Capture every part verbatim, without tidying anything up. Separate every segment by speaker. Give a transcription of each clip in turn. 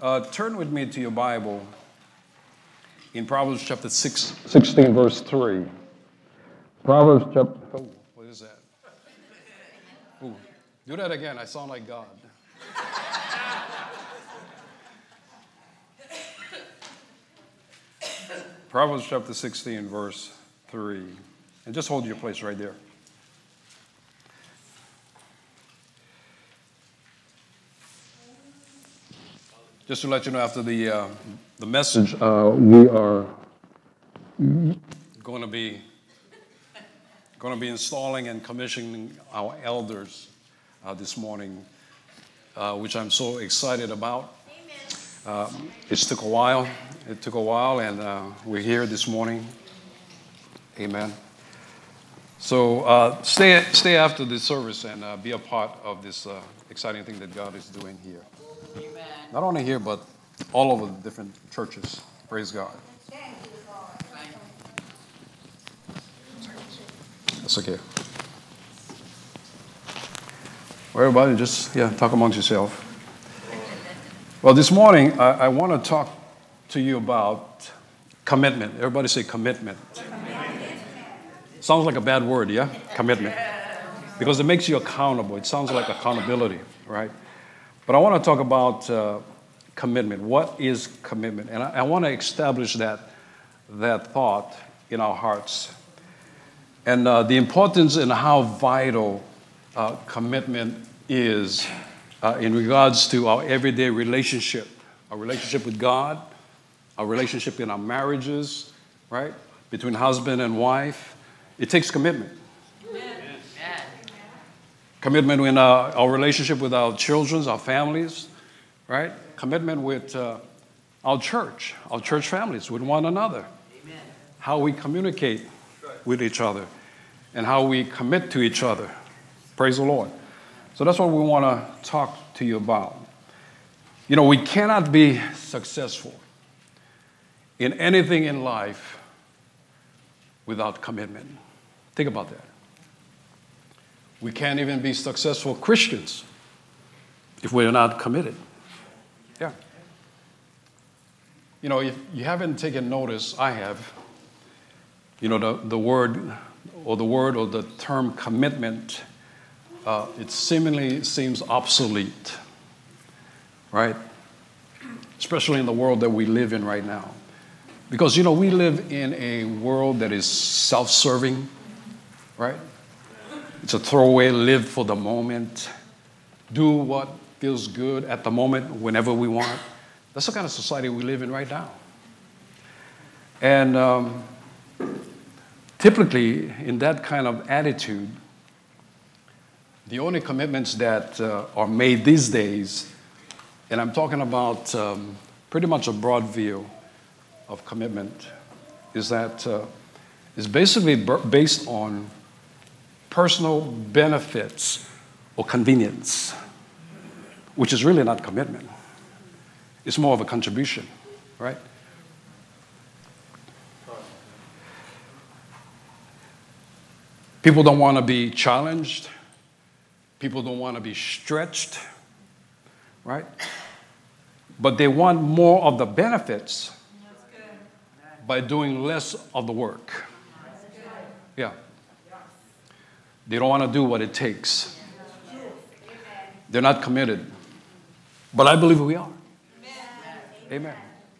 Speaker 1: Uh, turn with me to your Bible in Proverbs chapter six, sixteen, verse three. Proverbs chapter... Oh, what is that? Ooh, do that again. I sound like God. Proverbs chapter sixteen, verse three. And just hold your place right there. Just to let you know, after the uh, the message, uh, we are going to be going to be installing and commissioning our elders uh, this morning, uh, which I'm so excited about. Uh, it took a while. It took a while, and uh, we're here this morning. Amen. So uh, stay stay after the service and uh, be a part of this uh, exciting thing that God is doing here. Amen. Not only here, but all over the different churches. Praise God. That's okay. Well, everybody, just yeah, talk amongst yourself. Well, this morning I, I want to talk to you about commitment. Everybody say commitment. Commitment. Sounds like a bad word, yeah? Commitment. Because it makes you accountable. It sounds like accountability, right? But I want to talk about uh, commitment. What is commitment? And I, I want to establish that, that thought in our hearts. And uh, the importance and how vital uh, commitment is uh, in regards to our everyday relationship, our relationship with God, our relationship in our marriages, right? Between husband and wife. It takes commitment. Commitment in our, our relationship with our children, our families, right? Commitment with uh, our church, our church families, with one another. Amen. How we communicate with each other and how we commit to each other. Praise the Lord. So that's what we want to talk to you about. You know, we cannot be successful in anything in life without commitment. Think about that. We can't even be successful Christians if we're not committed. Yeah. You know, if you haven't taken notice, I have, you know, the, the word or the word or the term commitment, uh, it seemingly seems obsolete, right? Especially in the world that we live in right now. Because, you know, we live in a world that is self-serving, right? It's a throwaway, live for the moment, do what feels good at the moment, whenever we want. That's the kind of society we live in right now. And um, typically, in that kind of attitude, the only commitments that uh, are made these days, and I'm talking about um, pretty much a broad view of commitment, is that uh, is basically based on personal benefits or convenience, which is really not commitment. It's more of a contribution, right? People don't want to be challenged. People don't want to be stretched, right? But they want more of the benefits by doing less of the work. Yeah. They don't want to do what it takes. They're not committed. But I believe we are. Amen.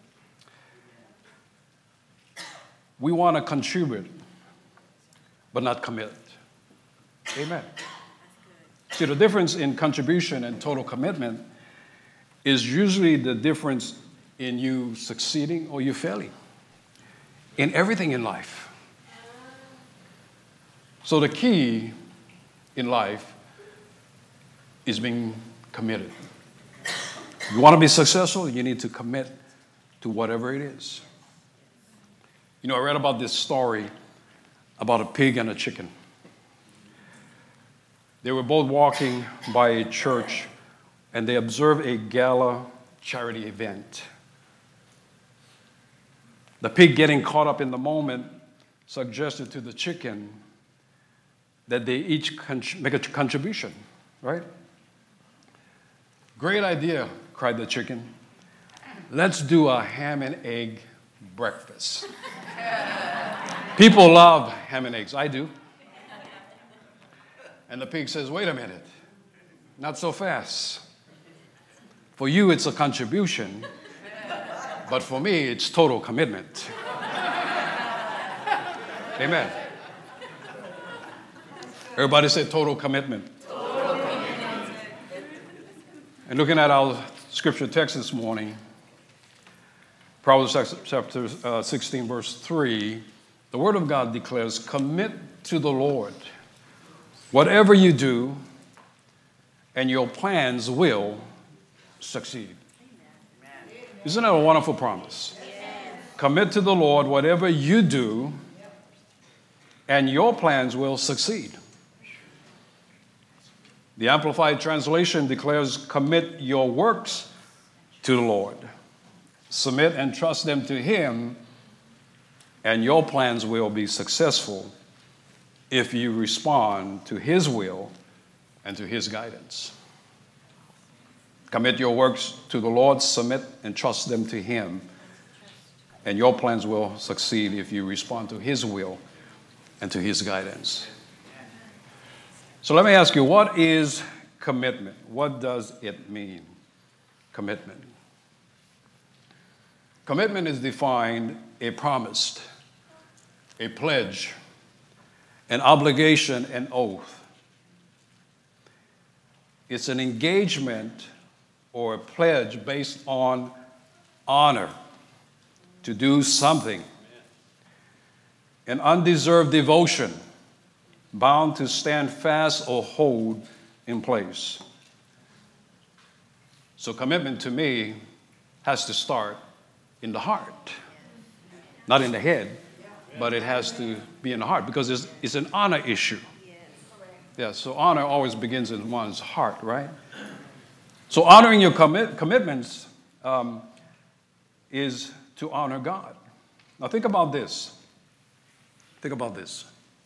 Speaker 1: We want to contribute, but not commit. Amen. See, the difference in contribution and total commitment is usually the difference in you succeeding or you failing in everything in life. So the key in life is being committed. You want to be successful, you need to commit to whatever it is. You know, I read about this story about a pig and a chicken. They were both walking by a church and they observed a gala charity event. The pig, getting caught up in the moment, suggested to the chicken that they each con- make a contribution, right? Great idea, cried the chicken. let's do a ham and egg breakfast. People love ham and eggs. I do. And the pig says, wait a minute. Not so fast. For you, it's a contribution. But for me, it's total commitment. Amen. Everybody say total commitment. Total commitment. And looking at our scripture text this morning, Proverbs chapter uh, sixteen, verse three, the Word of God declares, commit to the Lord whatever you do, and your plans will succeed. Isn't that a wonderful promise? Commit to the Lord whatever you do, and your plans will succeed. The Amplified Translation declares, commit your works to the Lord. Submit and trust them to Him, and your plans will be successful if you respond to His will and to His guidance. Commit your works to the Lord, submit and trust them to Him, and your plans will succeed if you respond to His will and to His guidance. So let me ask you, what is commitment? What does it mean, commitment? Commitment is defined a promise, a pledge, an obligation, an oath. It's an engagement or a pledge based on honor to do something, an undeserved devotion, bound to stand fast or hold in place. So commitment to me has to start in the heart, not in the head, but it has to be in the heart because it's, it's an honor issue. Yeah, so honor always begins in one's heart, right? So honoring your commit, commitments um, is to honor God. Now think about this. Think about this.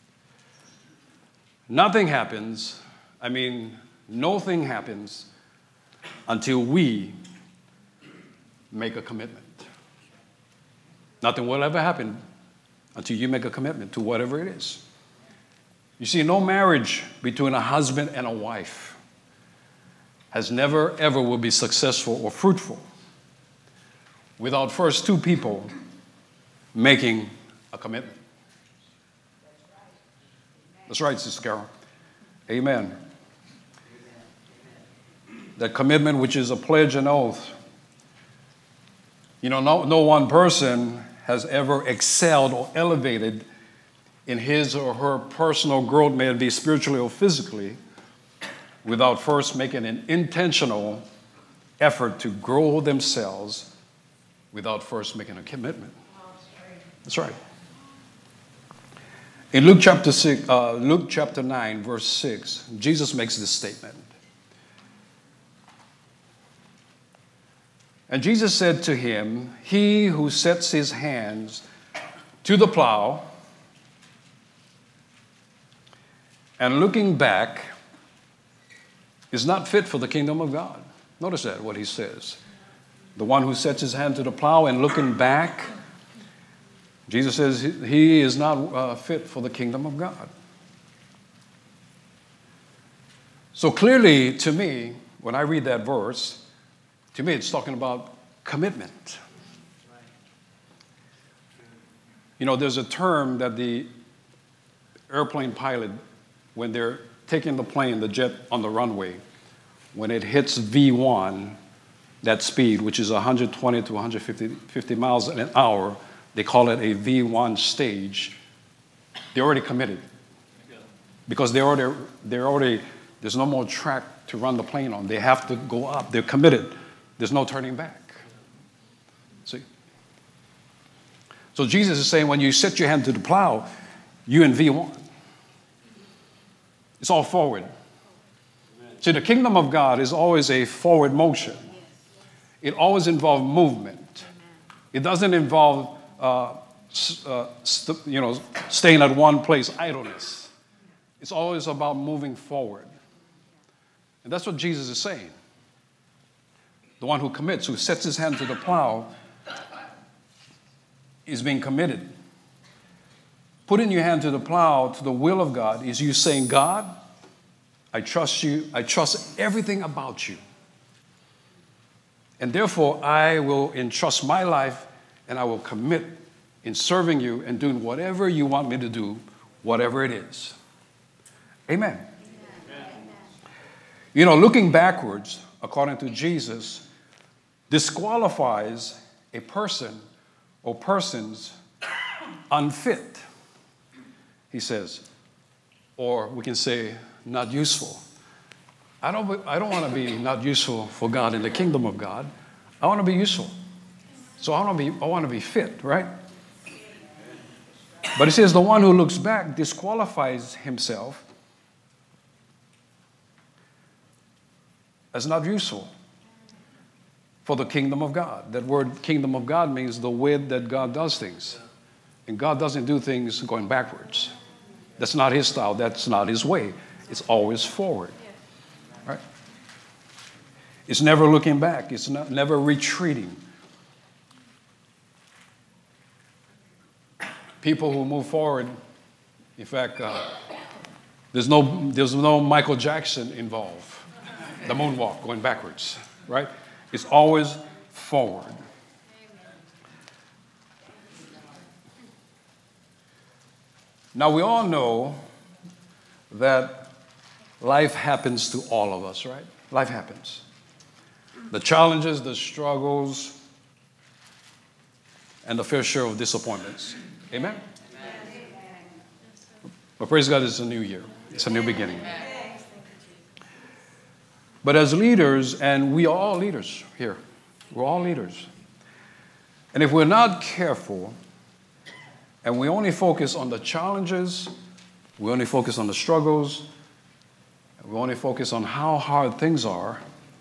Speaker 1: Nothing happens, I mean, nothing happens until we make a commitment. Nothing will ever happen until you make a commitment to whatever it is. You see, no marriage between a husband and a wife has never, ever will be successful or fruitful without first two people making a commitment. That's right, Sister Carol. Amen. That commitment, which is a pledge and oath. You know, no, no one person has ever excelled or elevated in his or her personal growth, may it be spiritually or physically, without first making an intentional effort to grow themselves, without first making a commitment. That's right. In Luke chapter six, uh, Luke chapter nine, verse six, Jesus makes this statement. And Jesus said to him, he who sets his hands to the plow and looking back is not fit for the kingdom of God. Notice that, what he says. The one who sets his hand to the plow and looking back, Jesus says he is not uh, fit for the kingdom of God. So clearly, to me, when I read that verse, to me it's talking about commitment. You know, there's a term that the airplane pilot, when they're taking the plane, the jet on the runway, when it hits V one, that speed, which is one hundred twenty to one hundred fifty miles an hour, they call it a V one stage. They're already committed. Because they're already, they're already, there's no more track to run the plane on. They have to go up. They're committed. There's no turning back. See? So Jesus is saying when you set your hand to the plow, you're in V one. It's all forward. See, the kingdom of God is always a forward motion. It always involves movement. It doesn't involve, uh, uh, st- you know, staying at one place, idleness. It's always about moving forward. And that's what Jesus is saying. The one who commits, who sets his hand to the plow, is being committed. Putting your hand to the plow, to the will of God, is you saying, God, I trust you. I trust everything about you. And therefore, I will entrust my life and I will commit in serving you and doing whatever you want me to do, whatever it is. Amen. Amen. You know, looking backwards, according to Jesus, disqualifies a person or persons unfit, he says, or we can say not useful. I don't, I don't want to be not useful for God in the kingdom of God. I want to be useful. So I want to be, I want to be fit, right? But it says the one who looks back disqualifies himself as not useful for the kingdom of God. That word kingdom of God means the way that God does things. And God doesn't do things going backwards. That's not his style. That's not his way. It's always forward. Right? It's never looking back. It's not, never retreating. People who move forward, in fact, uh, there's no there's no Michael Jackson involved. The moonwalk, going backwards, right? It's always forward. Now, we all know that life happens to all of us, right? Life happens. The challenges, the struggles, and the fair share of disappointments. Amen? But praise God, it's a new year. It's a new beginning. But as leaders, and we are all leaders here. We're all leaders. And if we're not careful, and we only focus on the challenges, we only focus on the struggles, we only focus on how hard things are,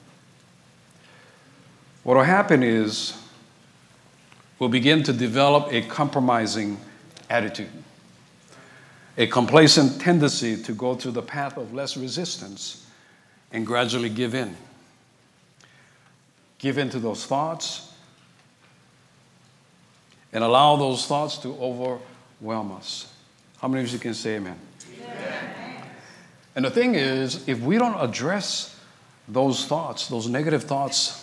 Speaker 1: what will happen is we'll begin to develop a compromising attitude, a complacent tendency to go through the path of less resistance and gradually give in. Give in to those thoughts and allow those thoughts to overwhelm us. How many of you can say amen? Amen. And the thing is, if we don't address those thoughts, those negative thoughts,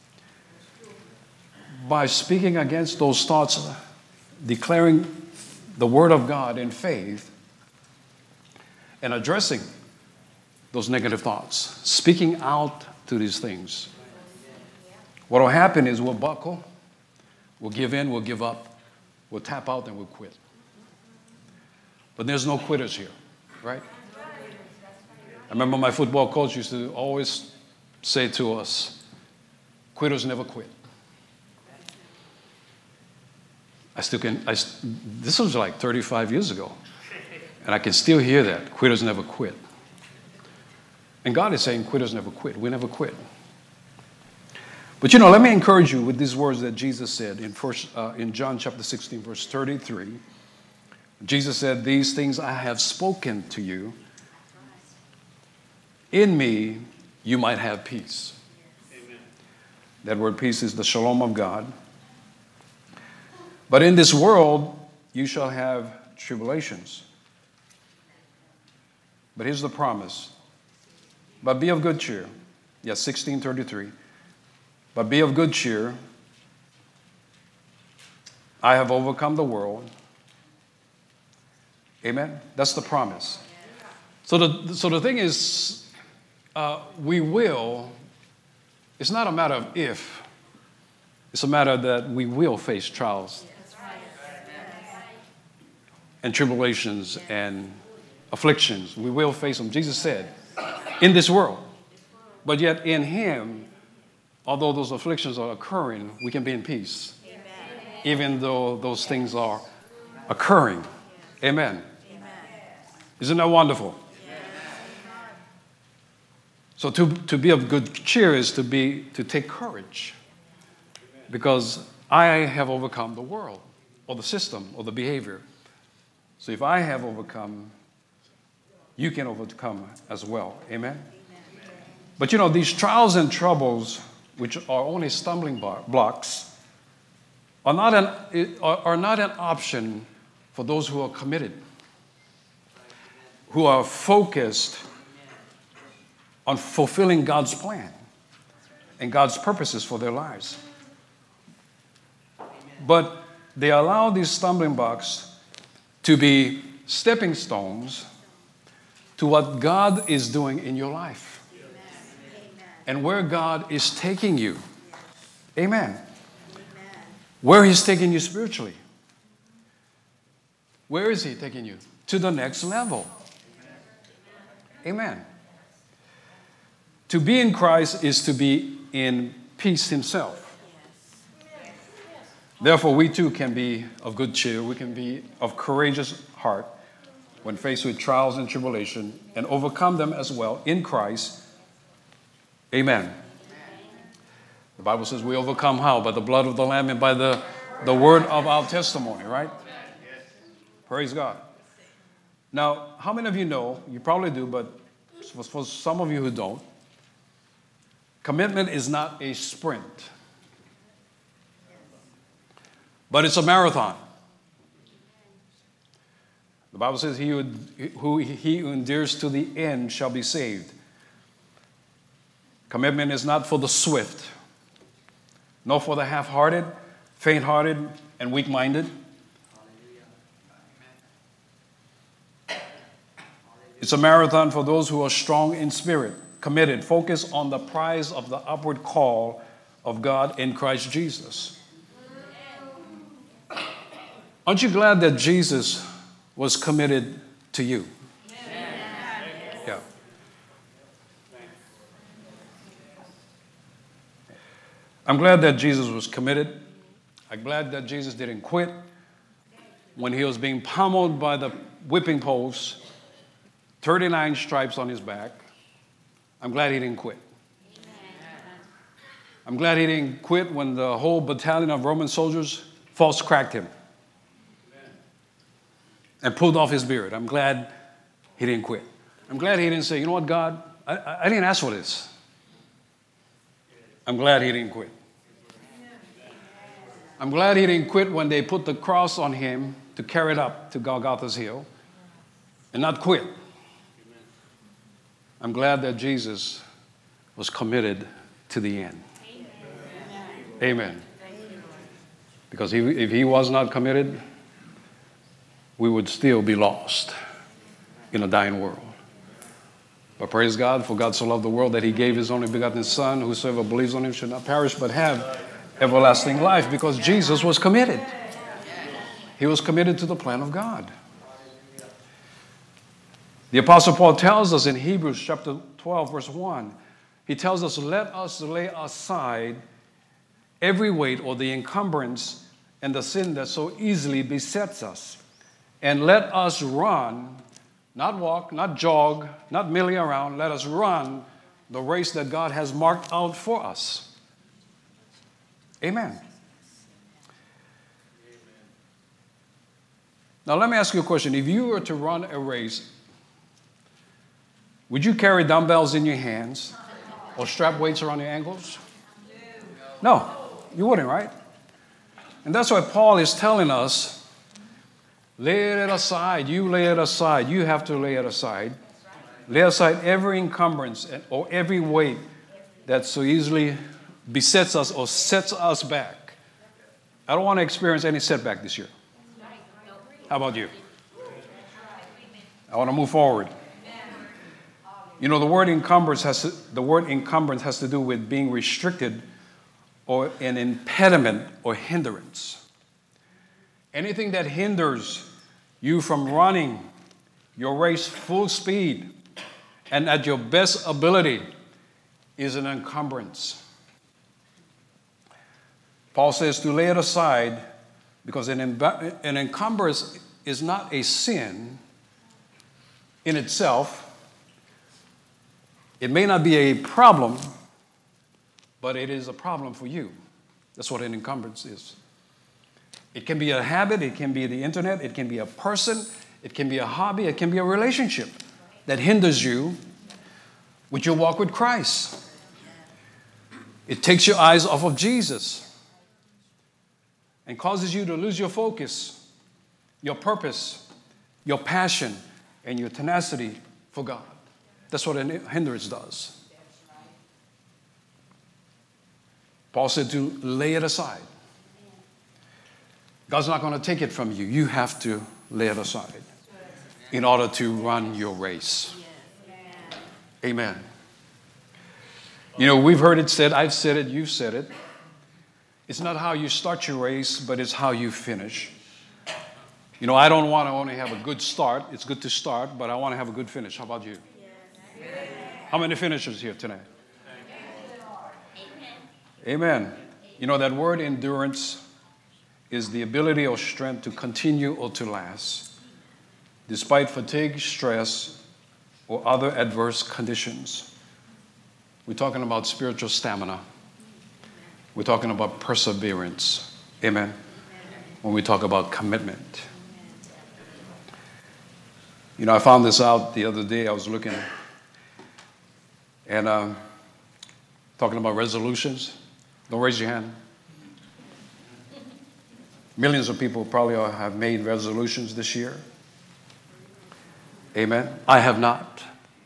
Speaker 1: by speaking against those thoughts, declaring the word of God in faith, and addressing those negative thoughts, speaking out to these things, what will happen is we'll buckle, we'll give in, we'll give up, we'll tap out, and we'll quit. But there's no quitters here, right? I remember my football coach used to always say to us, quitters never quit. I still can, I, this was like thirty-five years ago, and I can still hear that, quitters never quit. And God is saying quitters never quit. We never quit. But you know, let me encourage you with these words that Jesus said in, first, uh, in John chapter sixteen, verse thirty-three. Jesus said, these things I have spoken to you. In me, you might have peace. Amen. That word peace is the shalom of God. But in this world, you shall have tribulations. But here's the promise. But be of good cheer. Yes, sixteen thirty-three. But be of good cheer. I have overcome the world. Amen? That's the promise. So the, so the thing is, uh, we will, it's not a matter of if, it's a matter that we will face trials and tribulations and afflictions. We will face them. Jesus said, in this world. But yet in him, although those afflictions are occurring, we can be in peace. Amen. Even though those things are occurring. Amen. Amen. Isn't that wonderful? Yes. So to, to be of good cheer is to be to take courage. Because I have overcome the world or the system or the behavior. So if I have overcome, you can overcome as well. Amen? Amen. But you know, these trials and troubles which are only stumbling blocks, are not an, are not an option for those who are committed, who are focused on fulfilling God's plan and God's purposes for their lives. But they allow these stumbling blocks to be stepping stones to what God is doing in your life and where God is taking you. Amen. Where He's taking you spiritually. Where is He taking you? To the next level. Amen. To be in Christ is to be in peace Himself. Therefore, we too can be of good cheer. We can be of courageous heart when faced with trials and tribulation and overcome them as well in Christ. Amen. The Bible says we overcome how? By the blood of the Lamb and by the, the word of our testimony, right? Praise God. Now, how many of you know, you probably do, but for some of you who don't, commitment is not a sprint, but it's a marathon. The Bible says he who, who, he who endures to the end shall be saved. Commitment is not for the swift, nor for the half-hearted, faint-hearted, and weak-minded. It's a marathon for those who are strong in spirit, committed, focused on the prize of the upward call of God in Christ Jesus. Aren't you glad that Jesus was committed to you? Yeah. I'm glad that Jesus was committed. I'm glad that Jesus didn't quit when He was being pummeled by the whipping post, thirty-nine stripes on His back. I'm glad He didn't quit. I'm glad He didn't quit when the whole battalion of Roman soldiers false cracked Him and pulled off His beard. I'm glad He didn't quit. I'm glad He didn't say, you know what, God, I, I didn't ask for this. I'm glad He didn't quit. I'm glad He didn't quit when they put the cross on Him to carry it up to Golgotha's hill and not quit. I'm glad that Jesus was committed to the end. Amen. Amen. Because he, if He was not committed, we would still be lost in a dying world. But praise God, for God so loved the world that He gave His only begotten Son, whosoever believes on Him should not perish but have everlasting life, because Jesus was committed. He was committed to the plan of God. The Apostle Paul tells us in Hebrews chapter twelve, verse one, he tells us, let us lay aside every weight or the encumbrance and the sin that so easily besets us, and let us run, not walk, not jog, not milling around, let us run the race that God has marked out for us. Amen. Now let me ask you a question. If you were to run a race, would you carry dumbbells in your hands or strap weights around your ankles? No, you wouldn't, right? And that's why Paul is telling us, lay it aside. You lay it aside. You have to lay it aside. Lay aside every encumbrance or every weight that so easily besets us or sets us back. I don't want to experience any setback this year. How about you? I want to move forward. You know, the word encumbrance has to, the word encumbrance has to do with being restricted or an impediment or hindrance. Anything that hinders you from running your race full speed and at your best ability is an encumbrance. Paul says to lay it aside because an, an encumbrance is not a sin in itself. It may not be a problem, but it is a problem for you. That's what an encumbrance is. It can be a habit, it can be the internet, it can be a person, it can be a hobby, it can be a relationship that hinders you with your walk with Christ. It takes your eyes off of Jesus and causes you to lose your focus, your purpose, your passion, and your tenacity for God. That's what a hindrance does. Paul said to lay it aside. God's not going to take it from you. You have to lay it aside in order to run your race. Amen. You know, we've heard it said, I've said it, you've said it. It's not how you start your race, but it's how you finish. You know, I don't want to only have a good start. It's good to start, but I want to have a good finish. How about you? How many finishers here tonight? Amen. You know, that word endurance is the ability or strength to continue or to last, despite fatigue, stress, or other adverse conditions. We're talking about spiritual stamina. We're talking about perseverance. Amen. When we talk about commitment. You know, I found this out the other day. I was looking and uh, talking about resolutions. Don't raise your hand. Millions of people probably have made resolutions this year. Amen. I have not.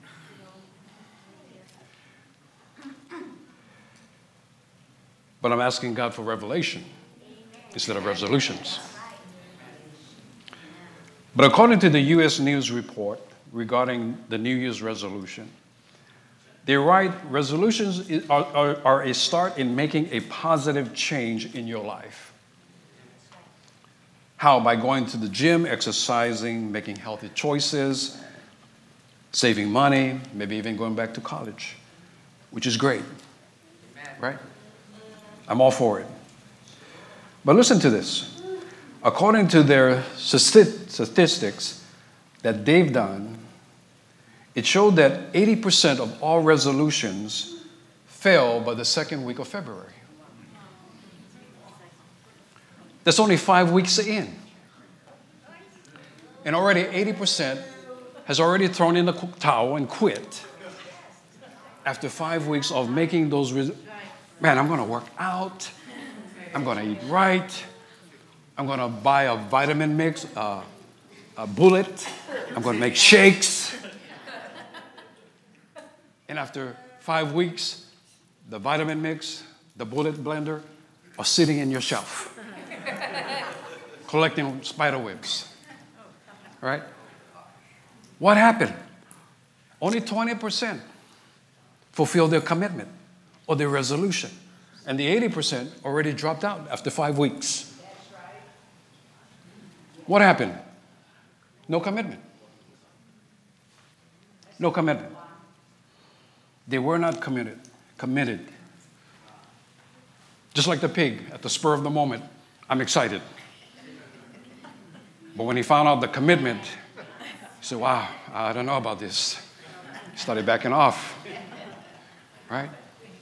Speaker 1: But I'm asking God for revelation instead of resolutions. But according to the U S News report regarding the New Year's resolution, they write resolutions are, are, are a start in making a positive change in your life. How? By going to the gym, exercising, making healthy choices, saving money, maybe even going back to college, which is great, right? I'm all for it. But listen to this. According to their statistics that they've done, it showed that eighty percent of all resolutions fail by the second week of February. That's only five weeks in. And already eighty percent has already thrown in the towel and quit after five weeks of making those res- Man, I'm going to work out. I'm going to eat right. I'm going to buy a vitamin mix, uh, a bullet. I'm going to make shakes. And after five weeks, the vitamin mix, the bullet blender are sitting in your shelf, collecting spider webs. Right? What happened? Only twenty percent fulfilled their commitment or their resolution. And the eighty percent already dropped out after five weeks. What happened? No commitment. No commitment. They were not committed. Committed. Just like the pig, at the spur of the moment, I'm excited. But when he found out the commitment, he said, wow, I don't know about this. He started backing off. Right?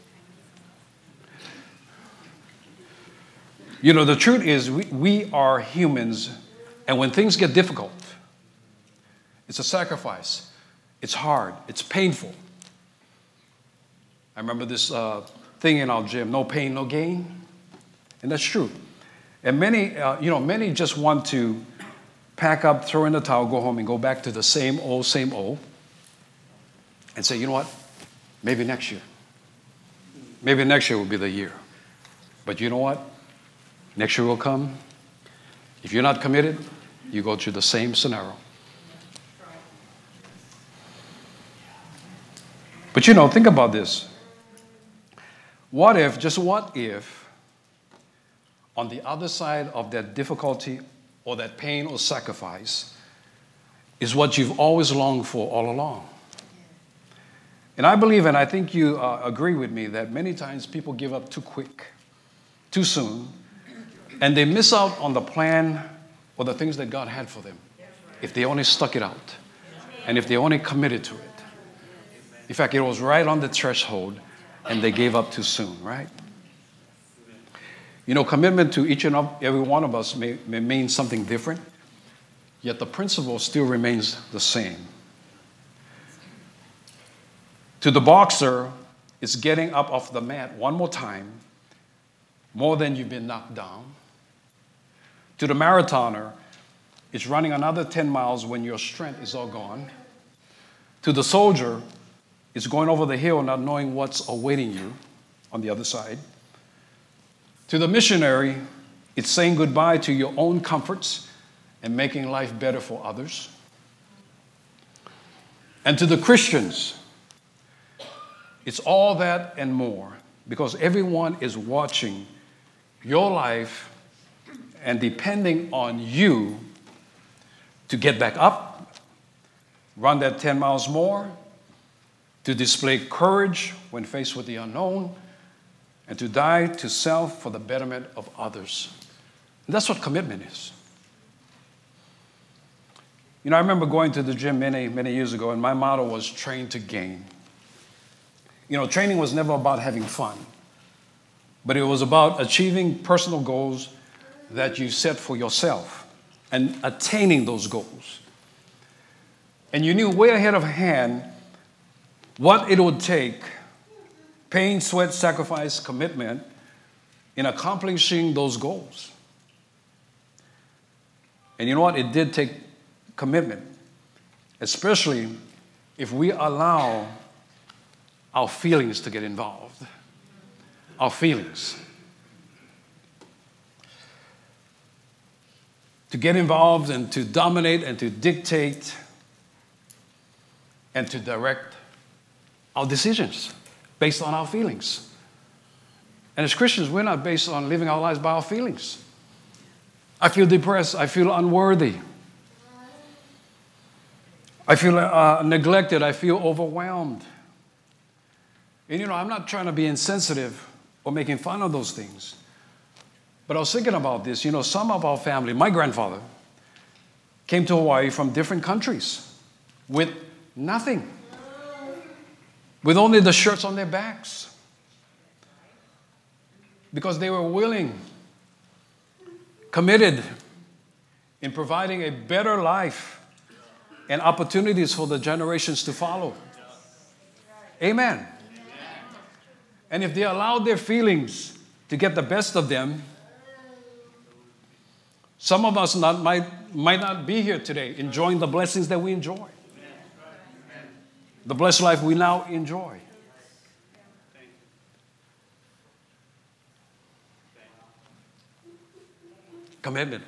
Speaker 1: You know, the truth is we, we are humans, and when things get difficult, it's a sacrifice. It's hard. It's painful. I remember this uh, thing in our gym, no pain, no gain. And that's true. And many, uh, you know, many just want to pack up, throw in the towel, go home, and go back to the same old, same old, and say, you know what? Maybe next year. Maybe next year will be the year. But you know what? Next year will come. If you're not committed, you go through the same scenario. But you know, think about this. What if, just what if, on the other side of that difficulty or that pain or sacrifice is what you've always longed for all along? And I believe, and I think you uh, agree with me, that many times people give up too quick, too soon, and they miss out on the plan or the things that God had for them if they only stuck it out and if they only committed to it. In fact, it was right on the threshold and they gave up too soon, right? You know, commitment to each and every one of us may, may mean something different, yet the principle still remains the same. To the boxer, it's getting up off the mat one more time, more than you've been knocked down. To the marathoner, it's running another ten miles when your strength is all gone. To the soldier, it's going over the hill not knowing what's awaiting you on the other side. To the missionary, it's saying goodbye to your own comforts and making life better for others. And to the Christians, it's all that and more, because everyone is watching your life and depending on you to get back up, run that ten miles more, to display courage when faced with the unknown, and to die to self for the betterment of others. And that's what commitment is. You know, I remember going to the gym many, many years ago, and my motto was train to gain. You know, training was never about having fun, but it was about achieving personal goals that you set for yourself and attaining those goals. And you knew way ahead of hand what it would take, pain, sweat, sacrifice, commitment, in accomplishing those goals. And you know what? It did take commitment, especially if we allow our feelings to get involved. Our feelings. To get involved and to dominate and to dictate and to direct our decisions based on our feelings. And as Christians, we're not based on living our lives by our feelings. I feel depressed. I feel unworthy. I feel uh, neglected. I feel overwhelmed. And you know, I'm not trying to be insensitive or making fun of those things. But I was thinking about this. You know, some of our family, my grandfather, came to Hawaii from different countries with nothing, with only the shirts on their backs, because they were willing, committed in providing a better life and opportunities for the generations to follow. Amen. And if they allowed their feelings to get the best of them, some of us not, might, might not be here today enjoying the blessings that we enjoy. The blessed life we now enjoy. Commitment.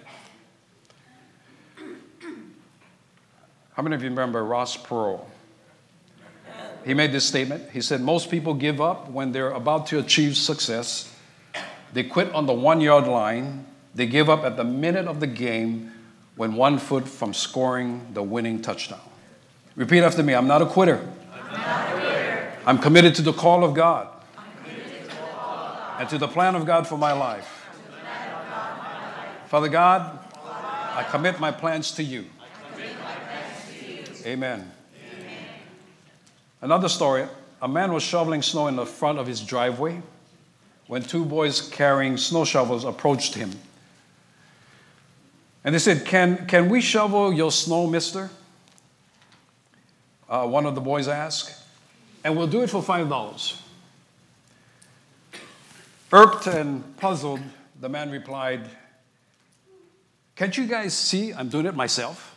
Speaker 1: How many of you remember Ross Perot? He made this statement. He said, most people give up when they're about to achieve success. They quit on the one-yard line. They give up at the minute of the game when one foot from scoring the winning touchdown. Repeat after me. I'm not a quitter. I'm not a quitter. I'm committed to the call of God. I'm committed to the call of God. And to the plan of God for my life. To the plan of God for my life. Father God, Father God, I commit my plans to you. I commit my plans to you. Amen. Amen. Another story. A man was shoveling snow in the front of his driveway when two boys carrying snow shovels approached him. And they said, can, can we shovel your snow, mister? Uh, one of the boys asked. And we'll do it for five dollars. Irked and puzzled, the man replied, can't you guys see I'm doing it myself?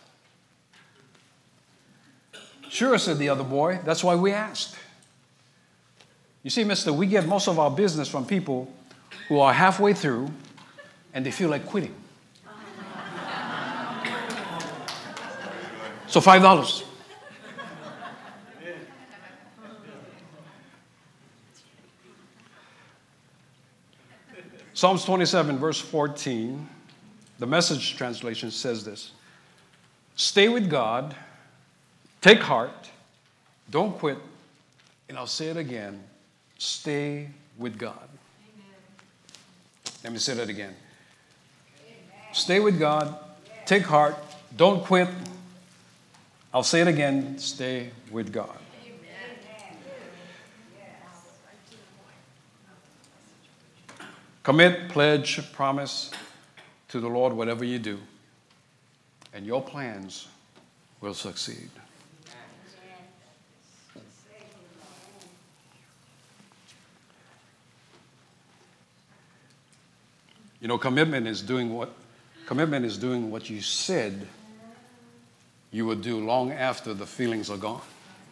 Speaker 1: Sure, said the other boy. That's why we asked. You see, mister, we get most of our business from people who are halfway through and they feel like quitting. So five dollars. Psalms twenty-seven, verse fourteen, the Message translation says this. Stay with God, take heart, don't quit, and I'll say it again, stay with God. Amen. Let me say that again. Amen. Stay with God, take heart, don't quit. I'll say it again, stay with God. Amen. Commit, pledge, promise to the Lord whatever you do, and your plans will succeed. You know, commitment is doing what commitment is doing what you said you would do long after the feelings are gone.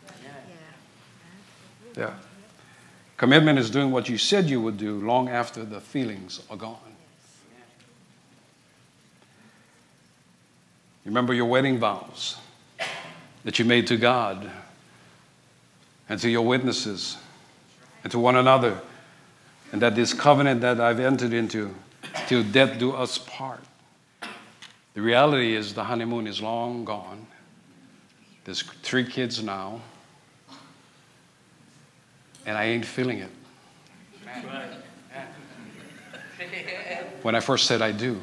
Speaker 1: Yeah. Commitment is doing what you said you would do long after the feelings are gone. You remember your wedding vows that you made to God and to your witnesses and to one another, and that this covenant that I've entered into, till death do us part. The reality is the honeymoon is long gone. There's three kids now, and I ain't feeling it. When I first said I do,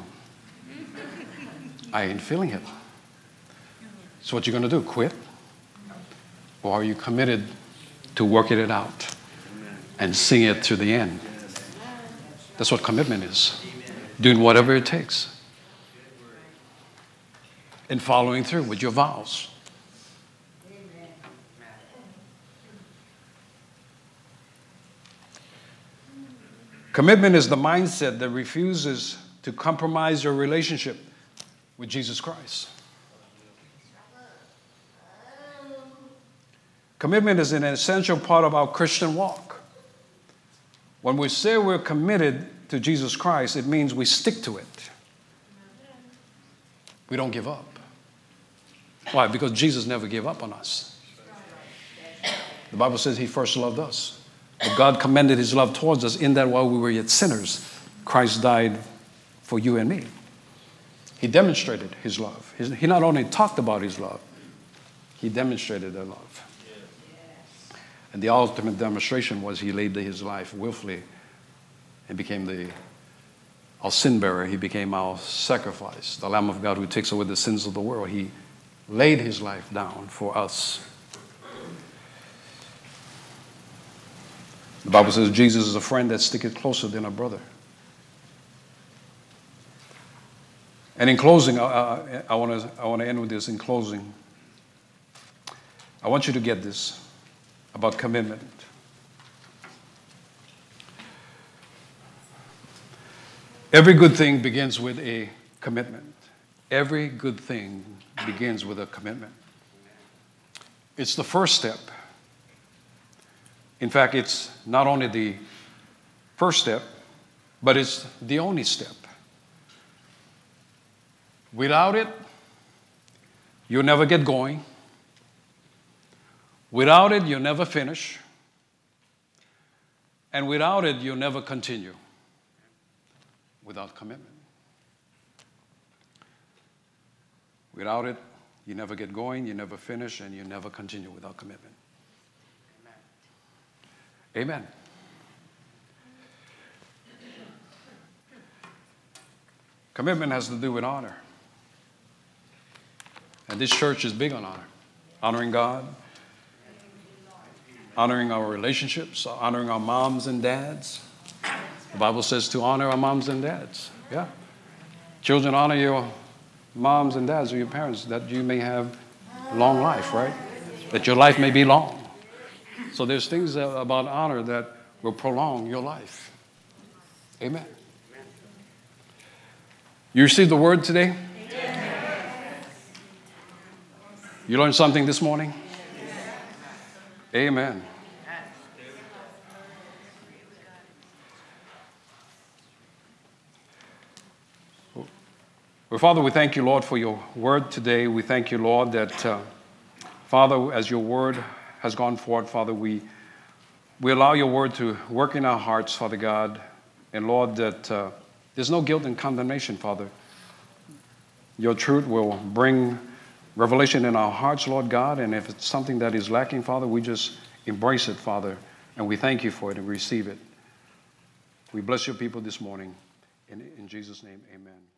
Speaker 1: I ain't feeling it. So what you going to do, quit? Or are you committed to working it out and seeing it to the end? That's what commitment is. Doing whatever it takes. And following through with your vows. Commitment is the mindset that refuses to compromise your relationship with Jesus Christ. Commitment is an essential part of our Christian walk. When we say we're committed to Jesus Christ, it means we stick to it. We don't give up. Why? Because Jesus never gave up on us. The Bible says he first loved us. But God commended his love towards us in that while we were yet sinners, Christ died for you and me. He demonstrated his love. He not only talked about his love, he demonstrated that love. And the ultimate demonstration was he laid his life willfully and became the our sin bearer. He became our sacrifice, the Lamb of God who takes away the sins of the world. He laid his life down for us. The Bible says Jesus is a friend that sticketh closer than a brother. And in closing, I, I, I want to I want to end with this. In closing, I want you to get this about commitment. Every good thing begins with a commitment. Every good thing begins with a commitment. It's the first step. In fact, it's not only the first step, but it's the only step. Without it, you'll never get going. Without it, you'll never finish. And without it, you'll never continue. Without commitment. Without it, you never get going, you never finish, and you never continue without commitment. Amen. Amen. Commitment has to do with honor. And this church is big on honor. Honoring God. Honoring our relationships. Honoring our moms and dads. The Bible says to honor our moms and dads. Yeah. Children, honor your moms and dads or your parents that you may have long life, right? That your life may be long. So there's things about honor that will prolong your life. Amen. You received the word today? You learned something this morning? Amen. Well, Father, we thank you, Lord, for your word today. We thank you, Lord, that, uh, Father, as your word has gone forth, Father, we, we allow your word to work in our hearts, Father God. And, Lord, that uh, there's no guilt and condemnation, Father. Your truth will bring revelation in our hearts, Lord God. And if it's something that is lacking, Father, we just embrace it, Father. And we thank you for it and receive it. We bless your people this morning. In, in Jesus' name, amen.